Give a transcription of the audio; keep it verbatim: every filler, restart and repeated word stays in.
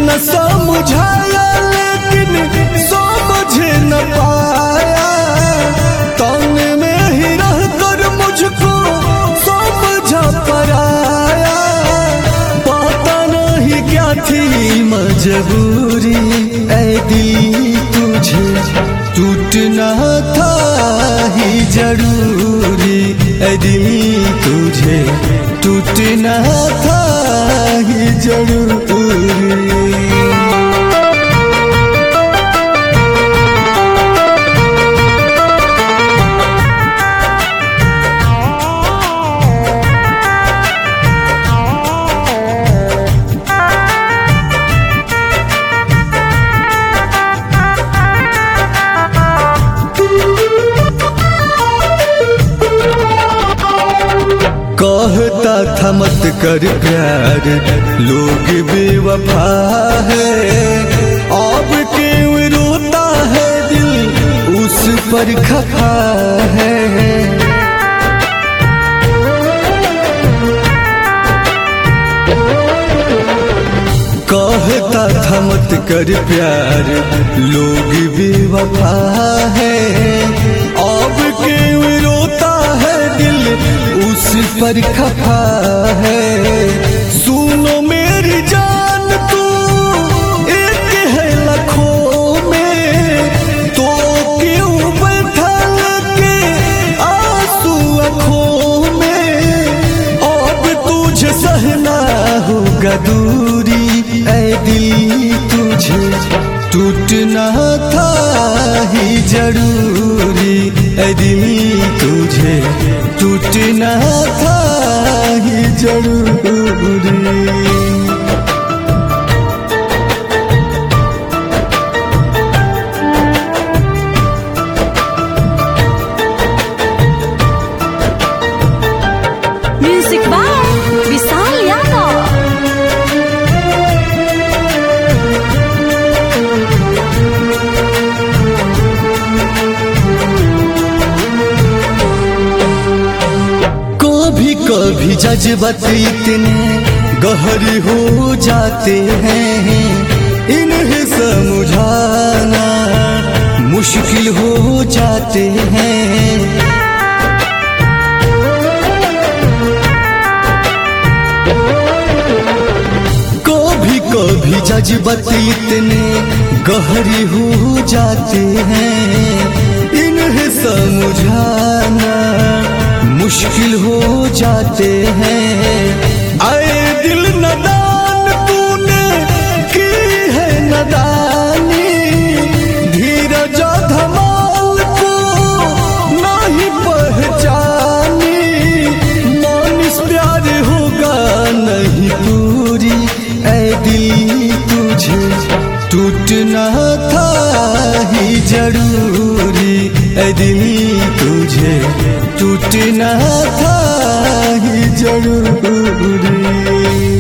न समझाया लेकिन समझ न पाया, तन में ही रहकर मुझको समझा पराया। पता नहीं क्या थी मजबूरी, ऐ दिल तुझे टूटना था ही जरूरी, ऐ दिल तुझे टूटना था ही जरूरी। कहता था मत कर प्यार, लोग बेवफा है, अब क्यों रोता है दिल उस पर खफा है। कहता था मत कर प्यार, लोग बेवफा है, अब क्यों रोता है दिल उस पर खफा है। सुनो मेरी जान तू एक है लाखों में, तो क्यों बैठा के आंसू आँखों में। अब तुझे सहना होगा दूरी, ऐ दिल तुझे टूटना था ही जरूरी, ऐ दिल तुझे टूटना था ही जरूरी। Music by Vishal Yadav. कभी कभी जज्बात इतने गहरे हो जाते हैं, इन्हें समझाना मुश्किल हो जाते हैं। कभी कभी जज्बात इतने गहरे हो जाते हैं, इन्हें समझाना मुश्किल हो जाते हैं। आए दिल नदान तूने की है नदानी, धीरज धमाल को नहीं पहचानी। मानिस प्यार होगा नहीं पूरी, ऐ दिल तुझे टूटना था ही जरूरी, ऐ दिल तुझे टूटना था ही जरूरी।